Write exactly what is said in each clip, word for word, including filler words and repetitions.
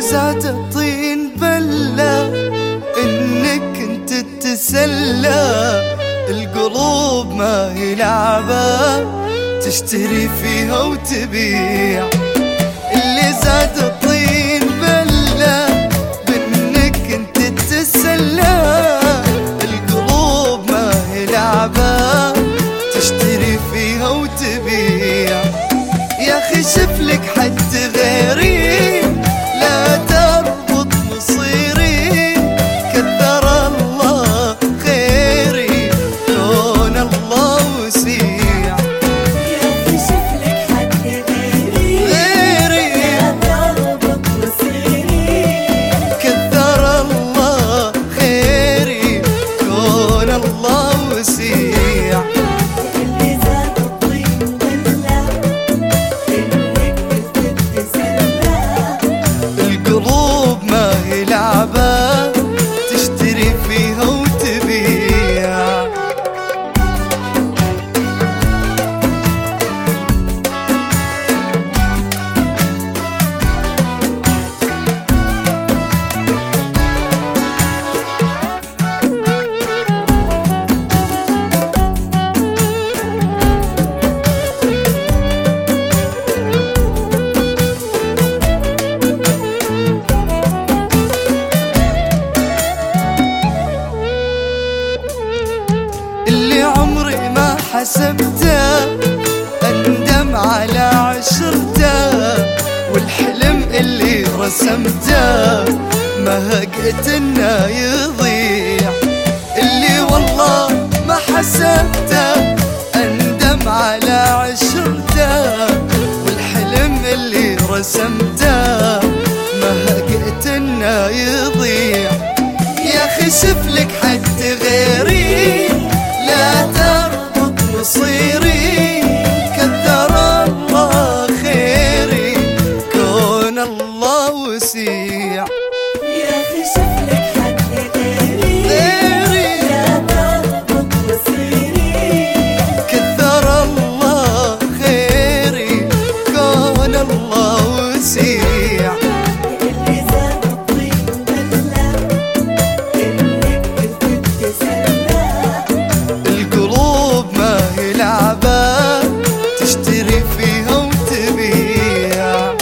زاد الطين بلة انك انت تتسلى، القلوب ما هي لعبة تشتري فيها وتبيع. اللي زاد الطين بلة بانك انت تتسلى، القلوب ما هي لعبة تشتري فيها وتبيع. يا اخي شوف لك حد غيري لا تربط مصيري، كثر الله خيري كون الله وسيع. يا اخي شوف لك حد غيري غيري لا تربط مصيري، كثر الله خيري كون الله وسيع. اللي زاد الطين بلة انك تتسلى، القلوب ما هي لعبة تشتري فيها وتبيع. اللي عمري ما حسبته أندم على عشرته، والحلم اللي رسمته ما هقت إنه يضيع. اللي والله ما حسبته أندم على عشرته، والحلم اللي رسمته ما هقت إنه يضيع. يا أخي شوف لك حد غيري لا تربط مصيري، كثر الله خيري كون الله وسيع. يا اخي شوف لك حد غيري غيري لا تربط مصيري، كثر الله خيري كون الله وسيع. اللي زاد الطين بلة انك تتسلى، القلوب ما هي لعبة تشتري فيها وتبيع.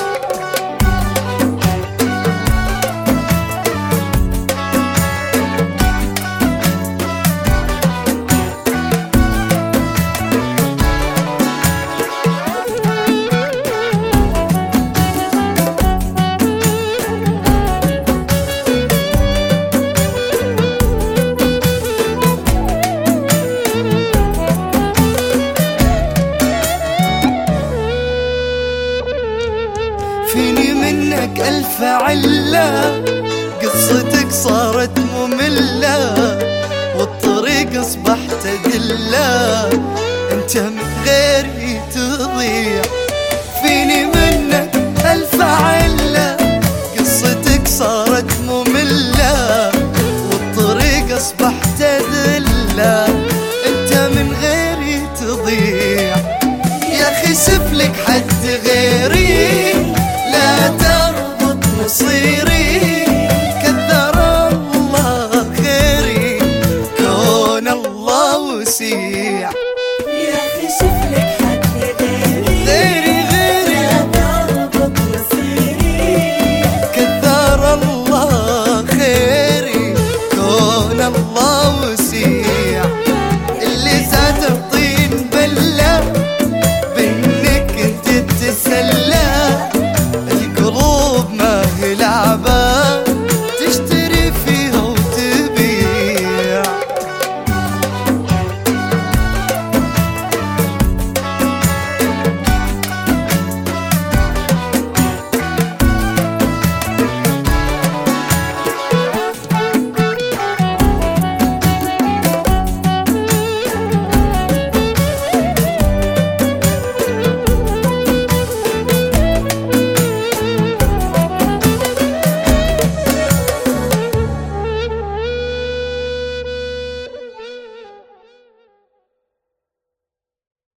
فيني منك ألف علة، قصتك صارت مملة والطريق أصبحت أدلة، أنت من غيري تضيع. فيني منك ألف علة، قصتك صارت مملة والطريق أصبحت أدلة، أنت من غيري تضيع. يا أخي شوف لك حد غيري لا تربط مصيري،